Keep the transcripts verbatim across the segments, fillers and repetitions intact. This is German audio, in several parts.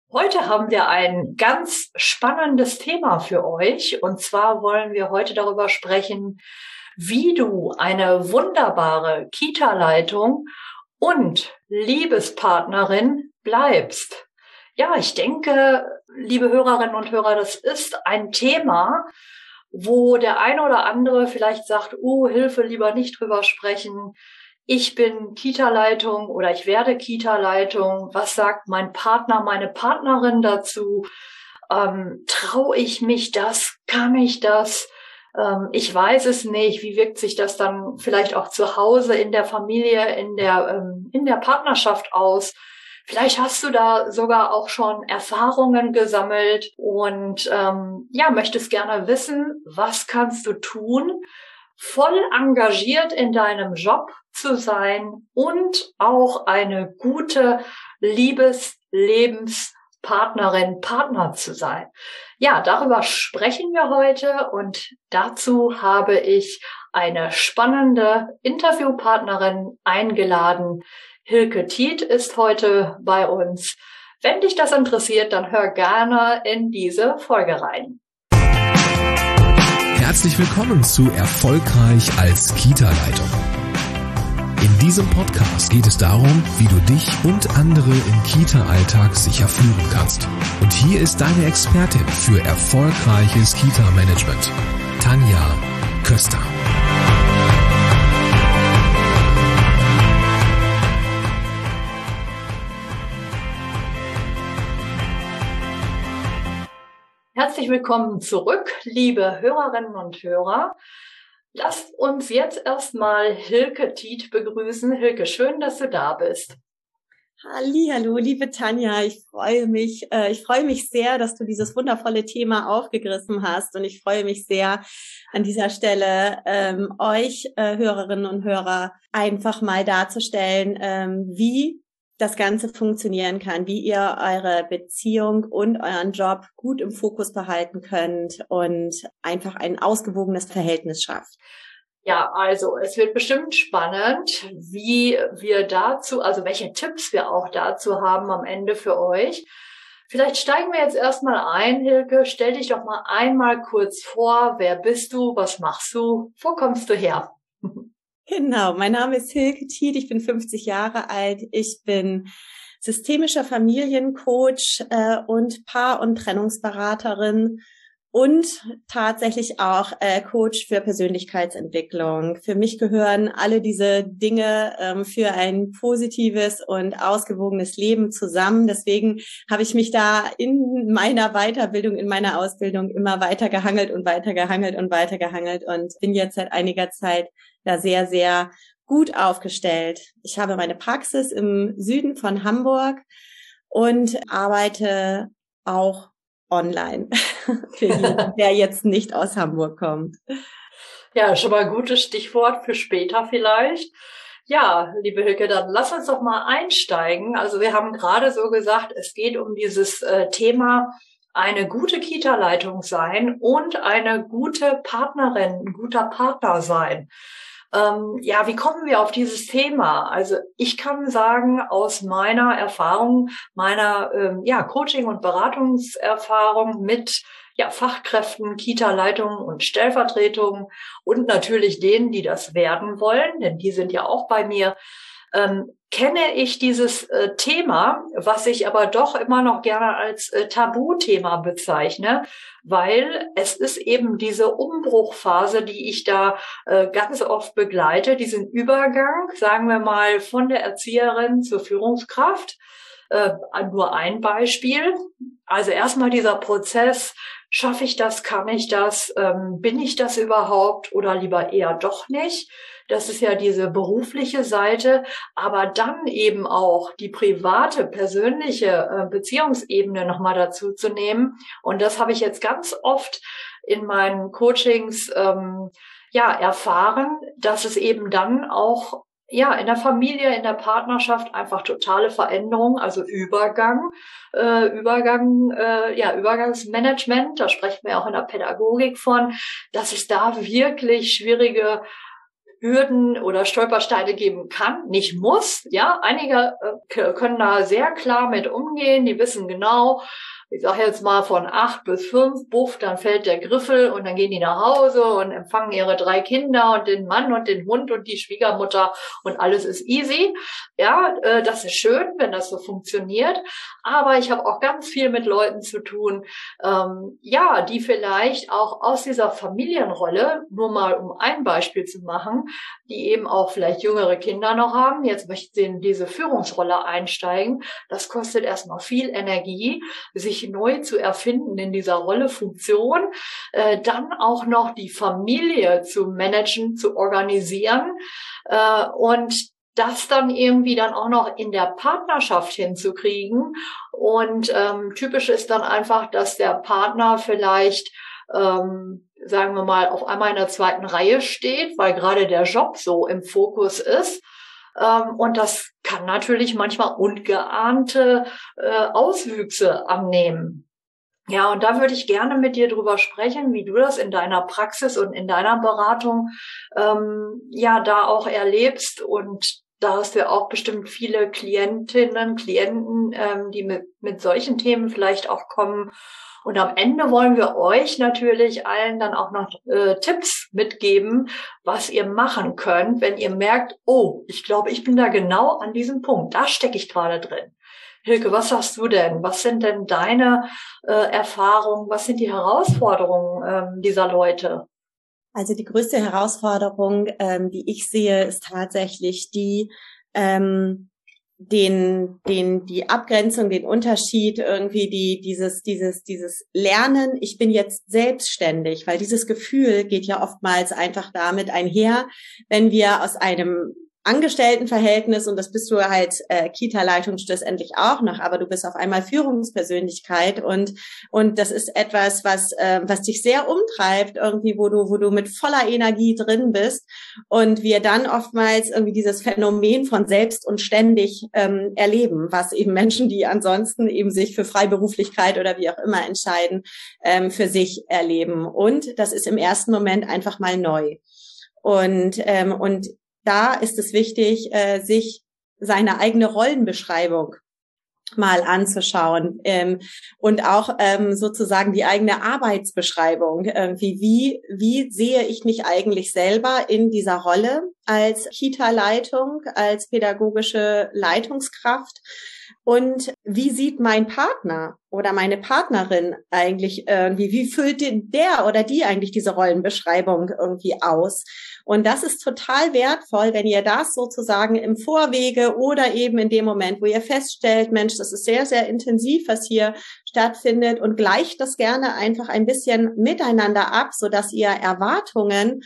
Heute haben wir ein ganz spannendes Thema für euch. Und zwar wollen wir heute darüber sprechen, wie du eine wunderbare Kita-Leitung und Liebespartnerin bleibst. Ja, ich denke, liebe Hörerinnen und Hörer, das ist ein Thema, wo der eine oder andere vielleicht sagt, oh, Hilfe, lieber nicht drüber sprechen. Ich bin Kita-Leitung oder ich werde Kita-Leitung. Was sagt mein Partner, meine Partnerin dazu? Ähm, traue ich mich das? Kann ich das? Ähm, ich weiß es nicht. Wie wirkt sich das dann vielleicht auch zu Hause, in der Familie, in der, ähm, in der Partnerschaft aus? Vielleicht hast du da sogar auch schon Erfahrungen gesammelt und ähm, ja, möchtest gerne wissen, was kannst du tun, voll engagiert in deinem Job zu sein und auch eine gute Liebes-, Lebenspartnerin, Partner zu sein. Ja, darüber sprechen wir heute und dazu habe ich eine spannende Interviewpartnerin eingeladen. Hilke Tiet ist heute bei uns. Wenn dich das interessiert, dann hör gerne in diese Folge rein. Herzlich willkommen zu Erfolgreich als Kita-Leitung. In diesem Podcast geht es darum, wie du dich und andere im Kita-Alltag sicher führen kannst. Und hier ist deine Expertin für erfolgreiches Kita-Management, Tanja Köster. Herzlich willkommen zurück, liebe Hörerinnen und Hörer. Lasst uns jetzt erstmal Hilke Tiet begrüßen. Hilke, schön, dass du da bist. Hallihallo, liebe Tanja, ich freue mich, äh, ich freue mich sehr, dass du dieses wundervolle Thema aufgegriffen hast und ich freue mich sehr, an dieser Stelle ähm, euch äh, Hörerinnen und Hörer einfach mal darzustellen, ähm, wie das Ganze funktionieren kann, wie ihr eure Beziehung und euren Job gut im Fokus behalten könnt und einfach ein ausgewogenes Verhältnis schafft. Ja, also es wird bestimmt spannend, wie wir dazu, also welche Tipps wir auch dazu haben am Ende für euch. Vielleicht steigen wir jetzt erstmal ein, Hilke. Stell dich doch mal einmal kurz vor. Wer bist du? Was machst du? Wo kommst du her? Genau, mein Name ist Hilke Tiet, ich bin fünfzig Jahre alt, ich bin systemischer Familiencoach äh, und Paar- und Trennungsberaterin und tatsächlich auch äh, Coach für Persönlichkeitsentwicklung. Für mich gehören alle diese Dinge ähm, für ein positives und ausgewogenes Leben zusammen. Deswegen habe ich mich da in meiner Weiterbildung, in meiner Ausbildung immer weiter gehangelt und weiter gehangelt und weiter gehangelt und bin jetzt seit einiger Zeit da sehr, sehr gut aufgestellt. Ich habe meine Praxis im Süden von Hamburg und arbeite auch online für jeden, der jetzt nicht aus Hamburg kommt. Ja, schon mal ein gutes Stichwort für später vielleicht. Ja, liebe Hilke, dann lass uns doch mal einsteigen. Also wir haben gerade so gesagt, es geht um dieses äh, Thema eine gute Kita-Leitung sein und eine gute Partnerin, ein guter Partner sein. Ähm, ja, wie kommen wir auf dieses Thema? Also ich kann sagen, aus meiner Erfahrung, meiner ähm, ja, Coaching- und Beratungserfahrung mit ja, Fachkräften, Kita-Leitungen und Stellvertretungen und natürlich denen, die das werden wollen, denn die sind ja auch bei mir, ähm, kenne ich dieses äh, Thema, was ich aber doch immer noch gerne als äh, Tabuthema bezeichne, weil es ist eben diese Umbruchphase, die ich da äh, ganz oft begleite, diesen Übergang, sagen wir mal, von der Erzieherin zur Führungskraft. Äh, nur ein Beispiel. Also erstmal dieser Prozess, schaffe ich das, kann ich das, ähm, bin ich das überhaupt oder lieber eher doch nicht? Das ist ja diese berufliche Seite, aber dann eben auch die private, persönliche äh, Beziehungsebene nochmal dazu zu nehmen. Und das habe ich jetzt ganz oft in meinen Coachings ähm, ja erfahren, dass es eben dann auch ja in der Familie, in der Partnerschaft einfach totale Veränderung, also Übergang, äh, Übergang, äh, ja Übergangsmanagement. Da sprechen wir auch in der Pädagogik von, dass es da wirklich schwierige Hürden oder Stolpersteine geben kann, nicht muss. Ja, einige äh, können da sehr klar mit umgehen, die wissen genau, ich sage jetzt mal von acht bis fünf, buff, dann fällt der Griffel und dann gehen die nach Hause und empfangen ihre drei Kinder und den Mann und den Hund und die Schwiegermutter und alles ist easy. Ja, äh, das ist schön, wenn das so funktioniert. Aber ich habe auch ganz viel mit Leuten zu tun, ähm, ja, die vielleicht auch aus dieser Familienrolle, nur mal um ein Beispiel zu machen, die eben auch vielleicht jüngere Kinder noch haben, jetzt möchten sie in diese Führungsrolle einsteigen. Das kostet erstmal viel Energie, sich neu zu erfinden in dieser Rolle, Funktion, äh, dann auch noch die Familie zu managen, zu organisieren äh, und das dann irgendwie dann auch noch in der Partnerschaft hinzukriegen. Und ähm, typisch ist dann einfach, dass der Partner vielleicht, ähm, sagen wir mal, auf einmal in der zweiten Reihe steht, weil gerade der Job so im Fokus ist. Ähm, und das kann natürlich manchmal ungeahnte äh, Auswüchse annehmen. Ja, und da würde ich gerne mit dir drüber sprechen, wie du das in deiner Praxis und in deiner Beratung ähm, ja da auch erlebst. Und da hast du ja auch bestimmt viele Klientinnen, Klienten, ähm, die mit, mit solchen Themen vielleicht auch kommen. Und am Ende wollen wir euch natürlich allen dann auch noch äh, Tipps mitgeben, was ihr machen könnt, wenn ihr merkt, oh, ich glaube, ich bin da genau an diesem Punkt, da stecke ich gerade drin. Hilke, was sagst du denn? Was sind denn deine äh, Erfahrungen? Was sind die Herausforderungen ähm, dieser Leute? Also die größte Herausforderung, ähm, die ich sehe, ist tatsächlich die, ähm, den, den, die Abgrenzung, den Unterschied, irgendwie die, dieses, dieses, dieses Lernen. Ich bin jetzt selbstständig, weil dieses Gefühl geht ja oftmals einfach damit einher, wenn wir aus einem Angestelltenverhältnis, und das bist du halt äh, Kita-Leitung schlussendlich auch noch, aber du bist auf einmal Führungspersönlichkeit und und das ist etwas, was äh, was dich sehr umtreibt, irgendwie, wo du wo du mit voller Energie drin bist und wir dann oftmals irgendwie dieses Phänomen von selbst und ständig ähm, erleben, was eben Menschen, die ansonsten eben sich für Freiberuflichkeit oder wie auch immer entscheiden, ähm, für sich erleben. Und das ist im ersten Moment einfach mal neu. Und ähm, und da ist es wichtig, äh, sich seine eigene Rollenbeschreibung mal anzuschauen ähm, und auch ähm, sozusagen die eigene Arbeitsbeschreibung. Irgendwie, wie wie sehe ich mich eigentlich selber in dieser Rolle als Kita-Leitung, als pädagogische Leitungskraft? Und wie sieht mein Partner oder meine Partnerin eigentlich irgendwie, wie füllt der oder die eigentlich diese Rollenbeschreibung irgendwie aus? Und das ist total wertvoll, wenn ihr das sozusagen im Vorwege oder eben in dem Moment, wo ihr feststellt, Mensch, das ist sehr, sehr intensiv, was hier stattfindet, und gleicht das gerne einfach ein bisschen miteinander ab, sodass ihr Erwartungen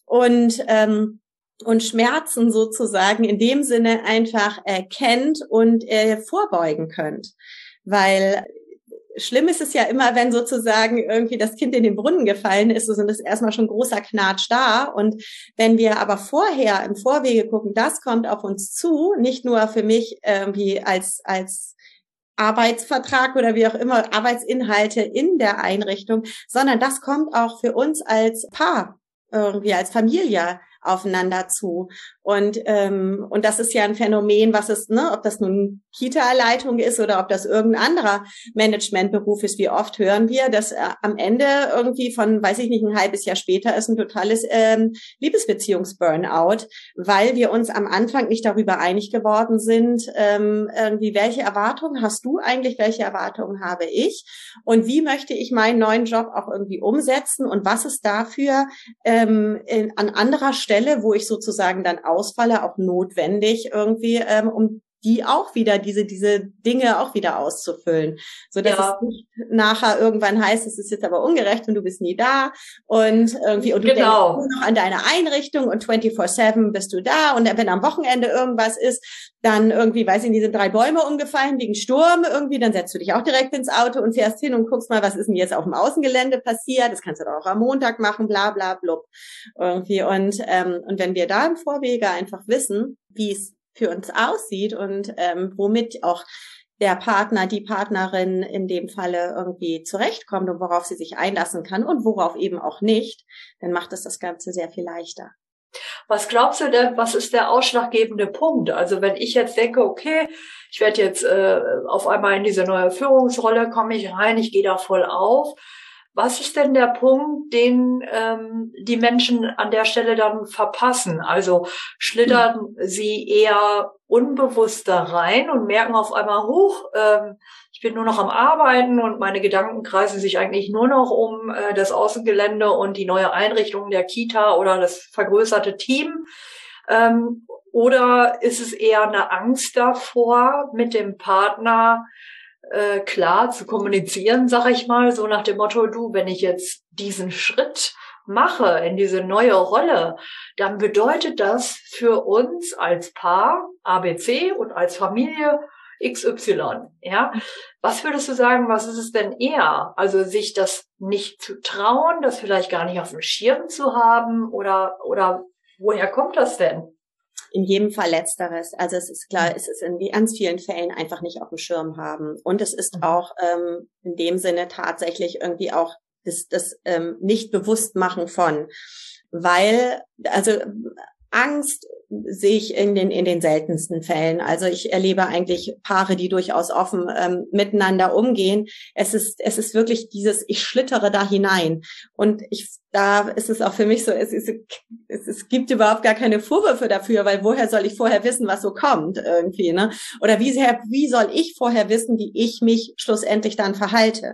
und ähm, und Schmerzen sozusagen in dem Sinne einfach erkennt und äh, vorbeugen könnt. Weil schlimm ist es ja immer, wenn sozusagen irgendwie das Kind in den Brunnen gefallen ist, so sind es erstmal schon großer Knatsch da. Und wenn wir aber vorher im Vorwege gucken, das kommt auf uns zu, nicht nur für mich irgendwie als als Arbeitsvertrag oder wie auch immer, Arbeitsinhalte in der Einrichtung, sondern das kommt auch für uns als Paar, irgendwie als Familie aufeinander zu. Und ähm, und das ist ja ein Phänomen, was es, ne, ob das nun Kita-Leitung ist oder ob das irgendein anderer Managementberuf ist, wie oft hören wir, dass äh, am Ende irgendwie von, weiß ich nicht, ein halbes Jahr später ist ein totales ähm, Liebesbeziehungs-Burnout, weil wir uns am Anfang nicht darüber einig geworden sind, ähm, irgendwie, welche Erwartungen hast du eigentlich, welche Erwartungen habe ich und wie möchte ich meinen neuen Job auch irgendwie umsetzen und was ist dafür ähm, in, an anderer Stelle, wo ich sozusagen dann ausfalle, auch notwendig irgendwie, ähm, um die auch wieder, diese diese Dinge auch wieder auszufüllen, so dass ja. es nicht nachher irgendwann heißt, es ist jetzt aber ungerecht und du bist nie da und irgendwie und du genau. denkst nur noch an deine Einrichtung und vierundzwanzig sieben bist du da und wenn am Wochenende irgendwas ist, dann irgendwie, weiß ich nicht, sind drei Bäume umgefallen wegen Sturm irgendwie, dann setzt du dich auch direkt ins Auto und fährst hin und guckst mal, was ist denn jetzt auf dem Außengelände passiert, das kannst du doch auch am Montag machen, bla bla blub irgendwie und ähm, und wenn wir da im Vorwege einfach wissen, wie es für uns aussieht und ähm, womit auch der Partner, die Partnerin in dem Falle irgendwie zurechtkommt und worauf sie sich einlassen kann und worauf eben auch nicht, dann macht es das Ganze sehr viel leichter. Was glaubst du denn, was ist der ausschlaggebende Punkt? Also wenn ich jetzt denke, okay, ich werde jetzt äh, auf einmal in diese neue Führungsrolle, komme ich rein, ich gehe da voll auf. Was ist denn der Punkt, den ähm, die Menschen an der Stelle dann verpassen? Also schlittern sie eher unbewusst da rein und merken auf einmal, huch, ähm, ich bin nur noch am Arbeiten und meine Gedanken kreisen sich eigentlich nur noch um äh, das Außengelände und die neue Einrichtung der Kita oder das vergrößerte Team. Ähm, oder ist es eher eine Angst davor, mit dem Partner äh, klar zu kommunizieren, sag ich mal, so nach dem Motto, du, wenn ich jetzt diesen Schritt mache in diese neue Rolle, dann bedeutet das für uns als Paar A B C und als Familie X Y, ja. Was würdest du sagen, was ist es denn eher? Also sich das nicht zu trauen, das vielleicht gar nicht auf dem Schirm zu haben oder, oder woher kommt das denn? In jedem Fall Letzteres. Also es ist klar, es ist in ganz vielen Fällen einfach nicht auf dem Schirm haben. Und es ist auch ähm, in dem Sinne tatsächlich irgendwie auch das, das ähm, Nicht-Bewusstmachen von. Weil, also Angst sehe ich in den in den seltensten Fällen. Also ich erlebe eigentlich Paare, die durchaus offen ähm, miteinander umgehen. Es ist es ist wirklich dieses, ich schlittere da hinein. Und ich da ist es auch für mich so, es, ist, es, es gibt überhaupt gar keine Vorwürfe dafür, weil woher soll ich vorher wissen, was so kommt irgendwie, ne? Oder wie sehr, wie soll ich vorher wissen, wie ich mich schlussendlich dann verhalte?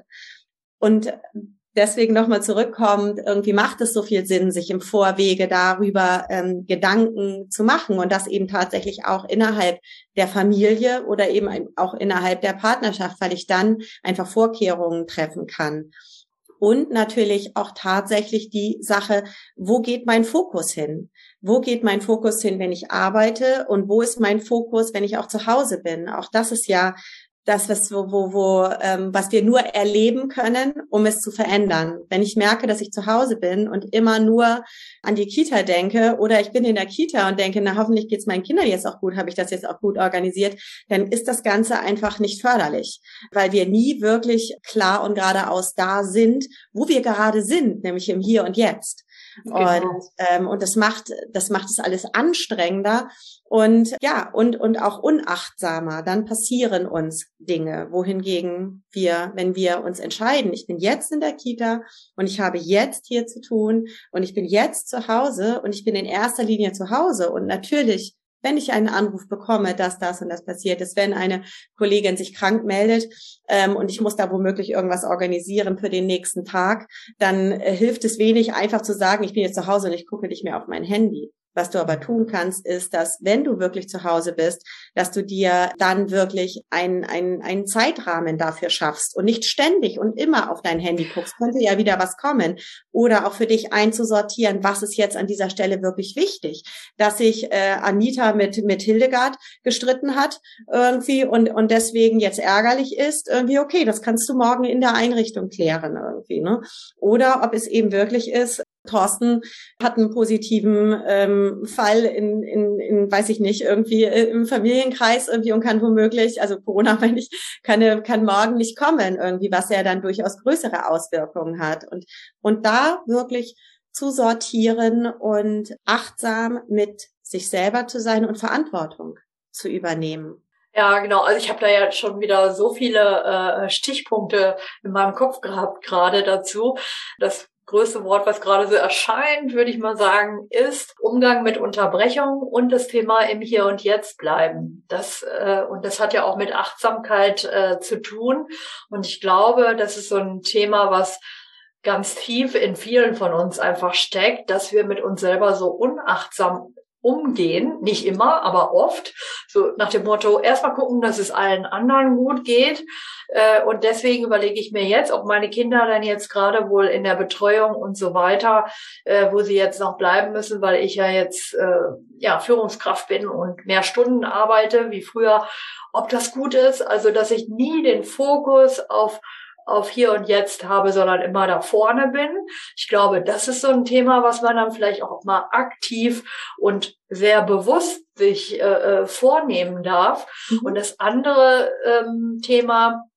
Und deswegen nochmal zurückkommt, irgendwie macht es so viel Sinn, sich im Vorwege darüber ähm, Gedanken zu machen und das eben tatsächlich auch innerhalb der Familie oder eben auch innerhalb der Partnerschaft, weil ich dann einfach Vorkehrungen treffen kann. Und natürlich auch tatsächlich die Sache, wo geht mein Fokus hin? Wo geht mein Fokus hin, wenn ich arbeite? Und wo ist mein Fokus, wenn ich auch zu Hause bin? Auch das ist ja das, was, wo, wo, wo, ähm, was wir nur erleben können, um es zu verändern. Wenn ich merke, dass ich zu Hause bin und immer nur an die Kita denke oder ich bin in der Kita und denke, na hoffentlich geht's meinen Kindern jetzt auch gut, habe ich das jetzt auch gut organisiert, dann ist das Ganze einfach nicht förderlich, weil wir nie wirklich klar und geradeaus da sind, wo wir gerade sind, nämlich im Hier und Jetzt. Genau. Und ähm, und das macht das macht es alles anstrengender und ja und und auch unachtsamer. Dann passieren uns Dinge, wohingegen wir, wenn wir uns entscheiden, ich bin jetzt in der Kita und ich habe jetzt hier zu tun und ich bin jetzt zu Hause und ich bin in erster Linie zu Hause und natürlich, wenn ich einen Anruf bekomme, dass das und das passiert ist, wenn eine Kollegin sich krank meldet ähm, und ich muss da womöglich irgendwas organisieren für den nächsten Tag, dann äh, hilft es wenig, einfach zu sagen, ich bin jetzt zu Hause und ich gucke nicht mehr auf mein Handy. Was du aber tun kannst, ist, dass wenn du wirklich zu Hause bist, dass du dir dann wirklich einen, einen, einen Zeitrahmen dafür schaffst und nicht ständig und immer auf dein Handy guckst. Könnte ja wieder was kommen. Oder auch für dich einzusortieren, was ist jetzt an dieser Stelle wirklich wichtig. Dass sich äh, Anita mit, mit Hildegard gestritten hat irgendwie und, und deswegen jetzt ärgerlich ist, irgendwie okay, das kannst du morgen in der Einrichtung klären irgendwie, ne? Oder ob es eben wirklich ist, Thorsten hat einen positiven ähm, Fall in, in, in, weiß ich nicht, irgendwie äh, im Familienkreis irgendwie und kann womöglich, also Corona meine ich, kann, kann morgen nicht kommen irgendwie, was ja dann durchaus größere Auswirkungen hat. Und, und da wirklich zu sortieren und achtsam mit sich selber zu sein und Verantwortung zu übernehmen. Ja, genau. Also ich habe da ja schon wieder so viele äh, Stichpunkte in meinem Kopf gehabt gerade dazu. Das größte Wort, was gerade so erscheint, würde ich mal sagen, ist Umgang mit Unterbrechung und das Thema im Hier und Jetzt bleiben. Das äh, und das hat ja auch mit Achtsamkeit äh, zu tun. Und ich glaube, das ist so ein Thema, was ganz tief in vielen von uns einfach steckt, dass wir mit uns selber so unachtsam umgehen, nicht immer, aber oft, so nach dem Motto, erstmal gucken, dass es allen anderen gut geht, äh, und deswegen überlege ich mir jetzt, ob meine Kinder dann jetzt gerade wohl in der Betreuung und so weiter, äh, wo sie jetzt noch bleiben müssen, weil ich ja jetzt äh, ja Führungskraft bin und mehr Stunden arbeite wie früher, ob das gut ist, also dass ich nie den Fokus auf auf Hier und Jetzt habe, sondern immer da vorne bin. Ich glaube, das ist so ein Thema, was man dann vielleicht auch mal aktiv und sehr bewusst sich äh, vornehmen darf. Mhm. Und das andere ähm, Thema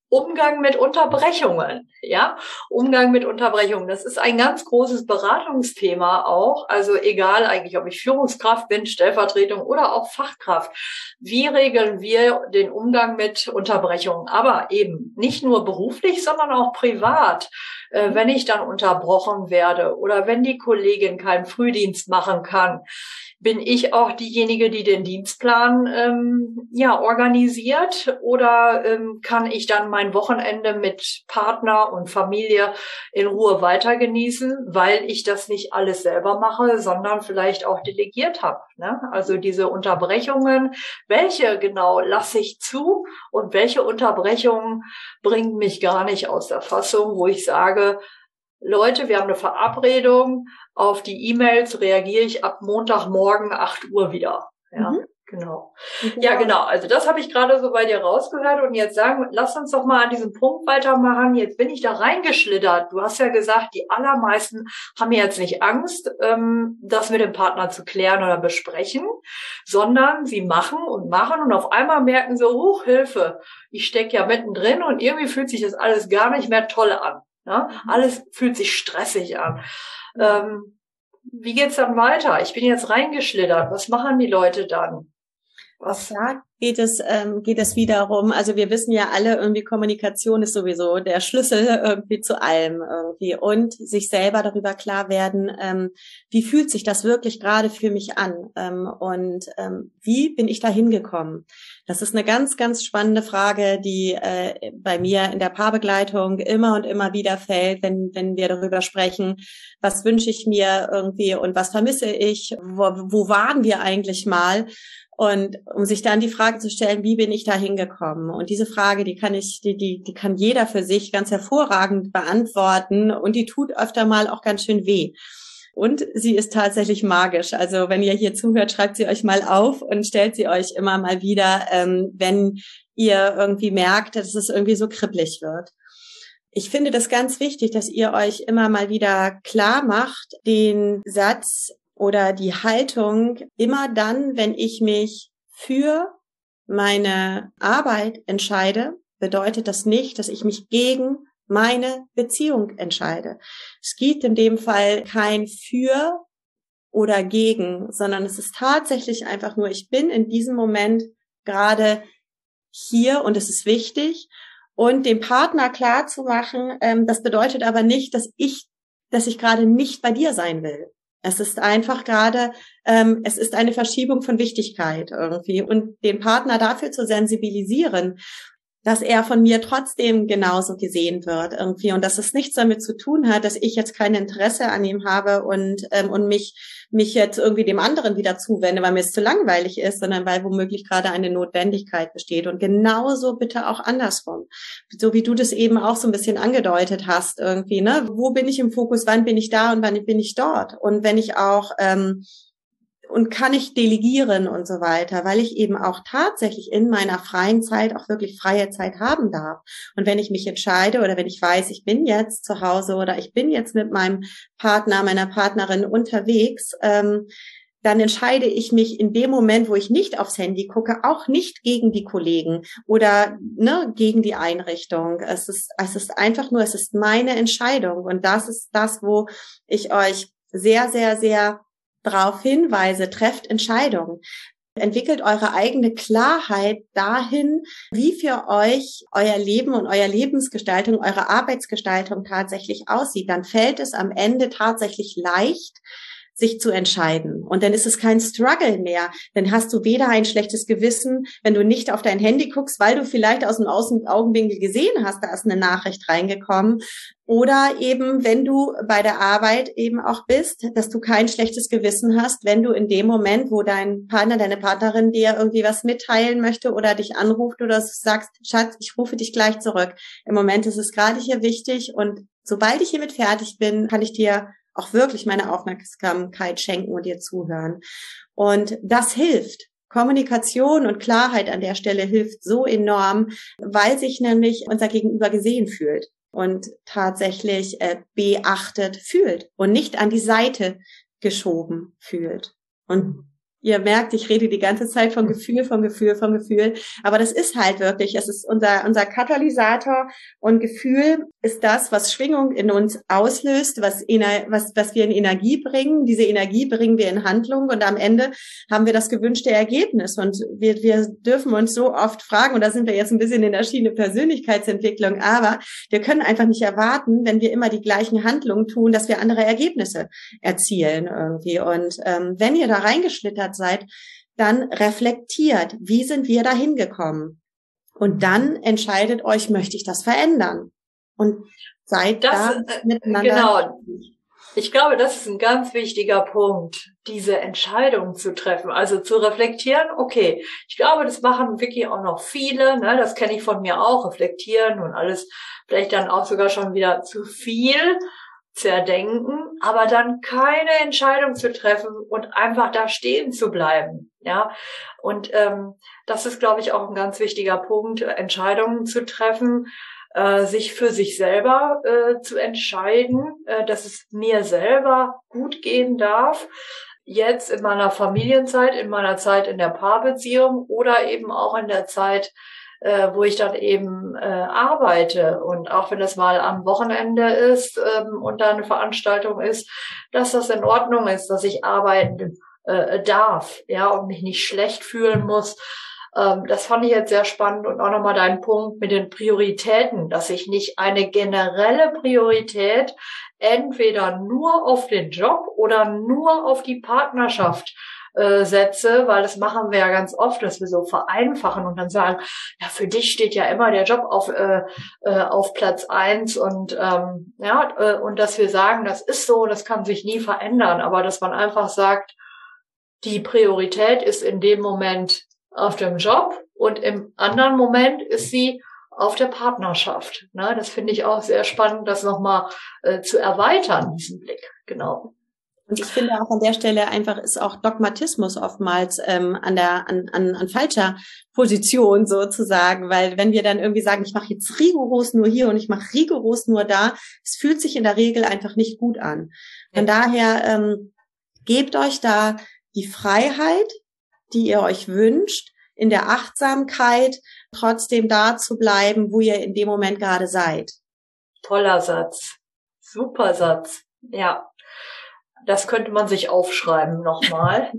Umgang mit Unterbrechungen, ja, Umgang mit Unterbrechungen. Das ist ein ganz großes Beratungsthema auch. Also egal eigentlich, ob ich Führungskraft bin, Stellvertretung oder auch Fachkraft. Wie regeln wir den Umgang mit Unterbrechungen? Aber eben nicht nur beruflich, sondern auch privat. Äh, wenn ich dann unterbrochen werde oder wenn die Kollegin keinen Frühdienst machen kann, bin ich auch diejenige, die den Dienstplan ähm, ja organisiert, oder ähm, kann ich dann mein Wochenende mit Partner und Familie in Ruhe weiter genießen, weil ich das nicht alles selber mache, sondern vielleicht auch delegiert habe, ne? Also diese Unterbrechungen, welche genau lasse ich zu und welche Unterbrechungen bringen mich gar nicht aus der Fassung, wo ich sage, Leute, wir haben eine Verabredung, auf die E-Mails reagiere ich ab Montagmorgen acht Uhr wieder. Ja, mhm. genau. genau. Ja, genau. Also das habe ich gerade so bei dir rausgehört und jetzt sagen, lass uns doch mal an diesem Punkt weitermachen. Jetzt bin ich da reingeschlittert. Du hast ja gesagt, die allermeisten haben jetzt nicht Angst, ähm, das mit dem Partner zu klären oder besprechen, sondern sie machen und machen und auf einmal merken sie, huch, Hilfe, ich stecke ja mittendrin und irgendwie fühlt sich das alles gar nicht mehr toll an. Ja, alles fühlt sich stressig an. Ähm, wie geht's dann weiter? Ich bin jetzt reingeschlittert. Was machen die Leute dann? Was? Da geht es, ähm, geht es wiederum, also wir wissen ja alle, irgendwie Kommunikation ist sowieso der Schlüssel irgendwie zu allem irgendwie, und sich selber darüber klar werden, ähm, wie fühlt sich das wirklich gerade für mich an, ähm, und ähm, wie bin ich da hingekommen? Das ist eine ganz, ganz spannende Frage, die äh, bei mir in der Paarbegleitung immer und immer wieder fällt, wenn, wenn wir darüber sprechen, was wünsche ich mir irgendwie und was vermisse ich, wo, wo waren wir eigentlich mal? Und um sich dann die Frage zu stellen, wie bin ich da hingekommen? Und diese Frage, die kann ich, die, die, die kann jeder für sich ganz hervorragend beantworten, und die tut öfter mal auch ganz schön weh. Und sie ist tatsächlich magisch. Also wenn ihr hier zuhört, schreibt sie euch mal auf und stellt sie euch immer mal wieder, ähm, wenn ihr irgendwie merkt, dass es irgendwie so kribbelig wird. Ich finde das ganz wichtig, dass ihr euch immer mal wieder klar macht, den Satz oder die Haltung, immer dann, wenn ich mich für meine Arbeit entscheide, bedeutet das nicht, dass ich mich gegen meine Beziehung entscheide. Es gibt in dem Fall kein für oder gegen, sondern es ist tatsächlich einfach nur, ich bin in diesem Moment gerade hier und es ist wichtig. Und dem Partner klar zu machen, ähm, das bedeutet aber nicht, dass ich, dass ich gerade nicht bei dir sein will. Es ist einfach gerade, ähm, es ist eine Verschiebung von Wichtigkeit irgendwie, und den Partner dafür zu sensibilisieren, dass er von mir trotzdem genauso gesehen wird irgendwie, und dass es nichts damit zu tun hat, dass ich jetzt kein Interesse an ihm habe und ähm, und mich mich jetzt irgendwie dem anderen wieder zuwende, weil mir es zu langweilig ist, sondern weil womöglich gerade eine Notwendigkeit besteht. Und genauso bitte auch andersrum, so wie du das eben auch so ein bisschen angedeutet hast irgendwie, ne? Wo bin ich im Fokus? Wann bin ich da und wann bin ich dort? Und wenn ich auch ähm, und kann ich delegieren und so weiter, weil ich eben auch tatsächlich in meiner freien Zeit auch wirklich freie Zeit haben darf. Und wenn ich mich entscheide oder wenn ich weiß, ich bin jetzt zu Hause oder ich bin jetzt mit meinem Partner, meiner Partnerin unterwegs, ähm, dann entscheide ich mich in dem Moment, wo ich nicht aufs Handy gucke, auch nicht gegen die Kollegen oder ne, gegen die Einrichtung. Es ist, es ist einfach nur, es ist meine Entscheidung. Und das ist das, wo ich euch sehr, sehr, sehr darauf hinweise, trefft Entscheidungen. Entwickelt eure eigene Klarheit dahin, wie für euch euer Leben und eure Lebensgestaltung, eure Arbeitsgestaltung tatsächlich aussieht. Dann fällt es am Ende tatsächlich leicht, sich zu entscheiden. Und dann ist es kein Struggle mehr. Dann hast du weder ein schlechtes Gewissen, wenn du nicht auf dein Handy guckst, weil du vielleicht aus dem Außen- Augenwinkel gesehen hast, da ist eine Nachricht reingekommen. Oder eben, wenn du bei der Arbeit eben auch bist, dass du kein schlechtes Gewissen hast, wenn du in dem Moment, wo dein Partner, deine Partnerin dir irgendwie was mitteilen möchte oder dich anruft oder sagst, Schatz, ich rufe dich gleich zurück. Im Moment ist es gerade hier wichtig, und sobald ich hiermit fertig bin, kann ich dir auch wirklich meine Aufmerksamkeit schenken und dir zuhören. Und das hilft. Kommunikation und Klarheit an der Stelle hilft so enorm, weil sich nämlich unser Gegenüber gesehen fühlt und tatsächlich äh, beachtet fühlt und nicht an die Seite geschoben fühlt. Und Ihr merkt, ich rede die ganze Zeit von Gefühl, von Gefühl, von Gefühl. Aber das ist halt wirklich, es ist unser, unser Katalysator, und Gefühl ist das, was Schwingung in uns auslöst, was, was, was wir in Energie bringen. Diese Energie bringen wir in Handlung, und am Ende haben wir das gewünschte Ergebnis. Und wir, wir dürfen uns so oft fragen, und da sind wir jetzt ein bisschen in der Schiene Persönlichkeitsentwicklung, aber wir können einfach nicht erwarten, wenn wir immer die gleichen Handlungen tun, dass wir andere Ergebnisse erzielen irgendwie. Und ähm, wenn ihr da reingeschlittert seid, dann reflektiert, wie sind wir da hingekommen? Und dann entscheidet euch, möchte ich das verändern? Und seid das, da äh, miteinander. Genau. Ich glaube, das ist ein ganz wichtiger Punkt, diese Entscheidung zu treffen, also zu reflektieren. Okay, ich glaube, das machen wirklich auch noch viele, ne? Das kenne ich von mir auch, reflektieren und alles vielleicht dann auch sogar schon wieder zu viel zerdenken, aber dann keine Entscheidung zu treffen und einfach da stehen zu bleiben, ja. Und ähm, das ist, glaube ich, auch ein ganz wichtiger Punkt, Entscheidungen zu treffen, äh, sich für sich selber äh, zu entscheiden, äh, dass es mir selber gut gehen darf. Jetzt in meiner Familienzeit, in meiner Zeit in der Paarbeziehung oder eben auch in der Zeit, Äh, wo ich dann eben äh, arbeite, und auch wenn das mal am Wochenende ist ähm, und da eine Veranstaltung ist, dass das in Ordnung ist, dass ich arbeiten äh, darf, ja, und mich nicht schlecht fühlen muss. Ähm, das fand ich jetzt sehr spannend, und auch nochmal dein Punkt mit den Prioritäten, dass ich nicht eine generelle Priorität entweder nur auf den Job oder nur auf die Partnerschaft Äh, setze, weil das machen wir ja ganz oft, dass wir so vereinfachen und dann sagen, ja, für dich steht ja immer der Job auf äh, äh, auf Platz eins, und ähm, ja äh, und dass wir sagen, das ist so, das kann sich nie verändern, aber dass man einfach sagt, die Priorität ist in dem Moment auf dem Job und im anderen Moment ist sie auf der Partnerschaft. Ne? Das finde ich auch sehr spannend, das nochmal äh, zu erweitern, diesen Blick. Genau. Und ich finde auch an der Stelle einfach ist auch Dogmatismus oftmals ähm, an der an, an, an falscher Position sozusagen, weil wenn wir dann irgendwie sagen, ich mache jetzt rigoros nur hier und ich mache rigoros nur da, es fühlt sich in der Regel einfach nicht gut an. Von ja. daher ähm, gebt euch da die Freiheit, die ihr euch wünscht, in der Achtsamkeit trotzdem da zu bleiben, wo ihr in dem Moment gerade seid. Toller Satz, super Satz, ja. Das könnte man sich aufschreiben nochmal.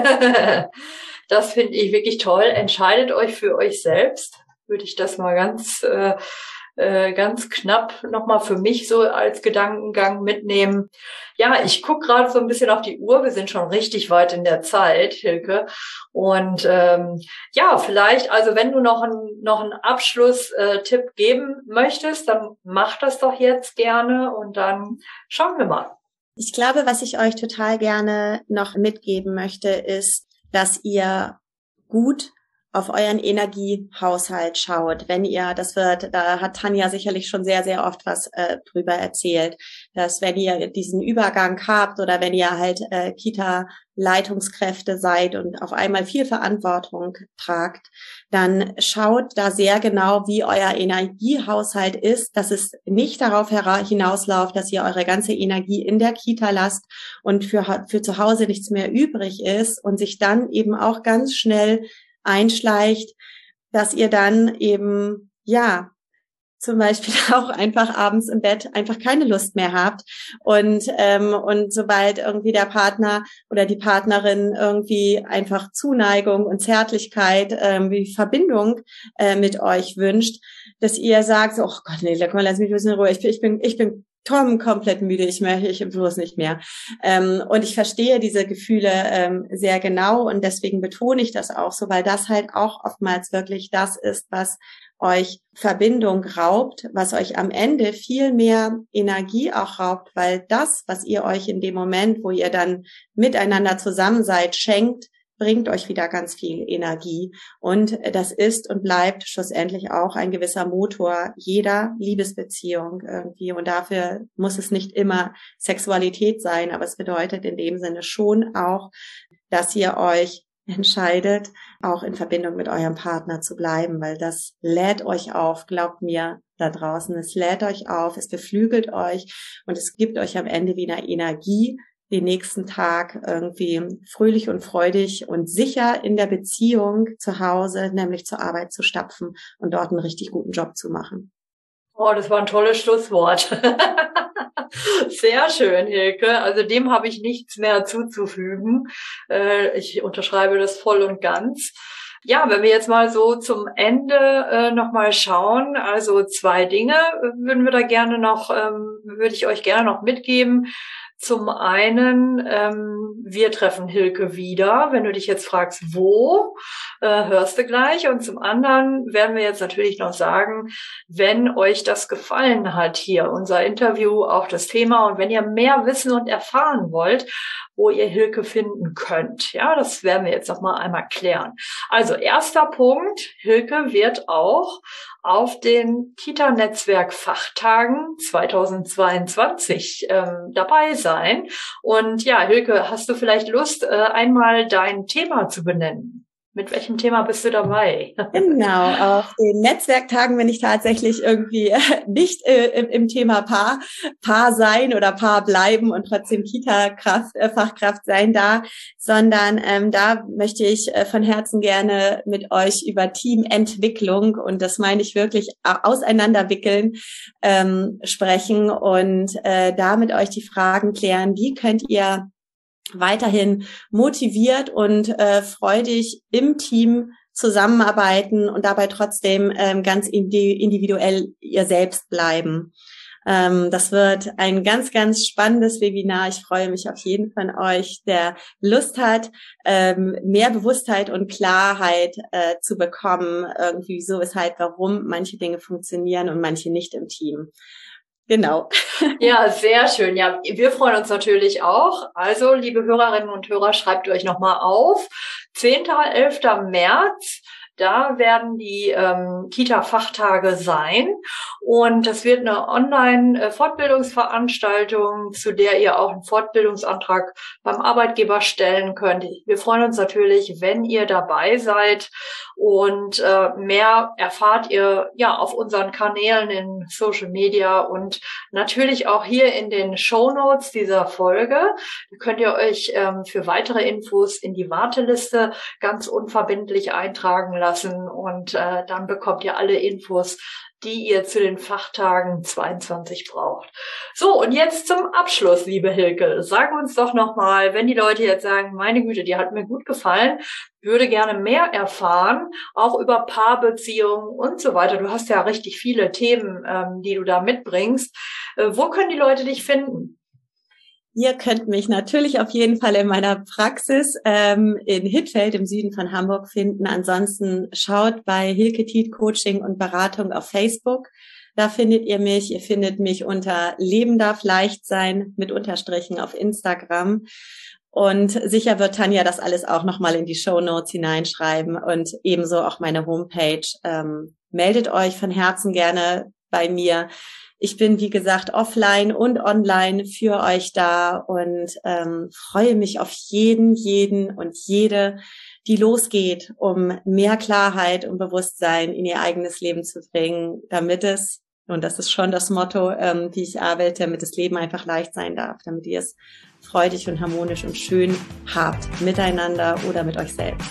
Das finde ich wirklich toll. Entscheidet euch für euch selbst. Würde ich das mal ganz äh, äh, ganz knapp nochmal für mich so als Gedankengang mitnehmen. Ja, ich gucke gerade so ein bisschen auf die Uhr. Wir sind schon richtig weit in der Zeit, Hilke. Und ähm, ja, vielleicht, also wenn du noch einen noch einen Abschlusstipp geben möchtest, dann mach das doch jetzt gerne und dann schauen wir mal. Ich glaube, was ich euch total gerne noch mitgeben möchte, ist, dass ihr gut auf euren Energiehaushalt schaut. Wenn ihr, das wird, da hat Tanja sicherlich schon sehr, sehr oft was äh, drüber erzählt, dass wenn ihr diesen Übergang habt oder wenn ihr halt äh, Kita-Leitungskräfte seid und auf einmal viel Verantwortung tragt, dann schaut da sehr genau, wie euer Energiehaushalt ist, dass es nicht darauf hinausläuft, dass ihr eure ganze Energie in der Kita lasst und für, für zu Hause nichts mehr übrig ist und sich dann eben auch ganz schnell einschleicht, dass ihr dann eben, ja, zum Beispiel auch einfach abends im Bett einfach keine Lust mehr habt und ähm, und sobald irgendwie der Partner oder die Partnerin irgendwie einfach Zuneigung und Zärtlichkeit, ähm, wie Verbindung äh, mit euch wünscht, dass ihr sagt, so, oh Gott, nee, komm, lass mich ein bisschen in Ruhe, ich bin, ich bin, ich bin Tom komplett müde, ich möchte, ich bloß nicht mehr. Ähm, und ich verstehe diese Gefühle ähm, sehr genau und deswegen betone ich das auch so, weil das halt auch oftmals wirklich das ist, was euch Verbindung raubt, was euch am Ende viel mehr Energie auch raubt, weil das, was ihr euch in dem Moment, wo ihr dann miteinander zusammen seid, schenkt, bringt euch wieder ganz viel Energie. Und das ist und bleibt schlussendlich auch ein gewisser Motor jeder Liebesbeziehung irgendwie. Und dafür muss es nicht immer Sexualität sein, aber es bedeutet in dem Sinne schon auch, dass ihr euch entscheidet, auch in Verbindung mit eurem Partner zu bleiben, weil das lädt euch auf, glaubt mir da draußen, es lädt euch auf, es beflügelt euch und es gibt euch am Ende wieder Energie, den nächsten Tag irgendwie fröhlich und freudig und sicher in der Beziehung zu Hause, nämlich zur Arbeit zu stapfen und dort einen richtig guten Job zu machen. Oh, das war ein tolles Schlusswort. Sehr schön, Hilke. Also dem habe ich nichts mehr zuzufügen. Ich unterschreibe das voll und ganz. Ja, wenn wir jetzt mal so zum Ende äh, nochmal schauen, also zwei Dinge würden wir da gerne noch, ähm, würde ich euch gerne noch mitgeben. Zum einen, ähm, wir treffen Hilke wieder. Wenn du dich jetzt fragst, wo, äh, hörst du gleich. Und zum anderen werden wir jetzt natürlich noch sagen, wenn euch das gefallen hat hier, unser Interview, auch das Thema, und wenn ihr mehr wissen und erfahren wollt, wo ihr Hilke finden könnt. Ja, das werden wir jetzt noch mal einmal klären. Also erster Punkt, Hilke wird auch auf den Kita-Netzwerk-Fachtagen zweitausendzweiundzwanzig ähm, dabei sein. Und ja, Hilke, hast du vielleicht Lust, äh, einmal dein Thema zu benennen? Mit welchem Thema bist du dabei? Genau, auf den Netzwerktagen bin ich tatsächlich irgendwie nicht äh, im, im Thema Paar, Paar sein oder Paar bleiben und trotzdem Kita-Kraft, äh, Fachkraft sein da, sondern ähm, da möchte ich äh, von Herzen gerne mit euch über Teamentwicklung, und das meine ich wirklich auseinanderwickeln, ähm, sprechen und äh, da mit euch die Fragen klären, wie könnt ihr weiterhin motiviert und äh, freudig im Team zusammenarbeiten und dabei trotzdem ähm, ganz individuell ihr selbst bleiben. Ähm, das wird ein ganz, ganz spannendes Webinar. Ich freue mich auf jeden von euch, der Lust hat, ähm, mehr Bewusstheit und Klarheit äh, zu bekommen, irgendwie so, weshalb, warum manche Dinge funktionieren und manche nicht im Team. Genau. Ja, sehr schön. Ja, wir freuen uns natürlich auch. Also, liebe Hörerinnen und Hörer, schreibt euch nochmal auf. zehnten elften März. Da werden die ähm, Kita-Fachtage sein, und das wird eine Online-Fortbildungsveranstaltung, zu der ihr auch einen Fortbildungsantrag beim Arbeitgeber stellen könnt. Wir freuen uns natürlich, wenn ihr dabei seid, und äh, mehr erfahrt ihr ja auf unseren Kanälen in Social Media und natürlich auch hier in den Shownotes dieser Folge. Da könnt ihr euch ähm, für weitere Infos in die Warteliste ganz unverbindlich eintragen lassen, und äh, dann bekommt ihr alle Infos, die ihr zu den Fachtagen zweiundzwanzig braucht. So, und jetzt zum Abschluss, liebe Hilke. Sag uns doch nochmal, wenn die Leute jetzt sagen, meine Güte, die hat mir gut gefallen, würde gerne mehr erfahren, auch über Paarbeziehungen und so weiter. Du hast ja richtig viele Themen, ähm, die du da mitbringst. Äh, wo können die Leute dich finden? Ihr könnt mich natürlich auf jeden Fall in meiner Praxis ähm, in Hittfeld im Süden von Hamburg finden. Ansonsten schaut bei Hilke Tiet Coaching und Beratung auf Facebook. Da findet ihr mich. Ihr findet mich unter Leben darf leicht sein mit Unterstrichen auf Instagram. Und sicher wird Tanja das alles auch nochmal in die Shownotes hineinschreiben, und ebenso auch meine Homepage. Ähm, meldet euch von Herzen gerne bei mir. Ich bin, wie gesagt, offline und online für euch da, und ähm, freue mich auf jeden, jeden und jede, die losgeht, um mehr Klarheit und Bewusstsein in ihr eigenes Leben zu bringen, damit es, und das ist schon das Motto, ähm, wie ich arbeite, damit das Leben einfach leicht sein darf, damit ihr es freudig und harmonisch und schön habt, miteinander oder mit euch selbst.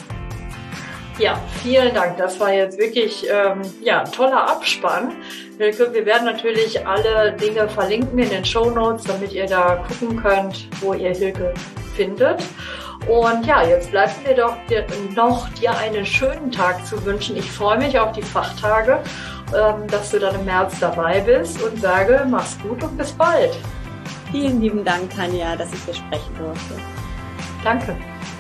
Ja, vielen Dank. Das war jetzt wirklich ähm, ja, ein toller Abspann. Hilke, wir werden natürlich alle Dinge verlinken in den Shownotes, damit ihr da gucken könnt, wo ihr Hilke findet. Und ja, jetzt bleibt mir doch dir, noch dir einen schönen Tag zu wünschen. Ich freue mich auf die Fachtage, ähm, dass du dann im März dabei bist, und sage, mach's gut und bis bald. Vielen lieben Dank, Tanja, dass ich hier sprechen durfte. Danke.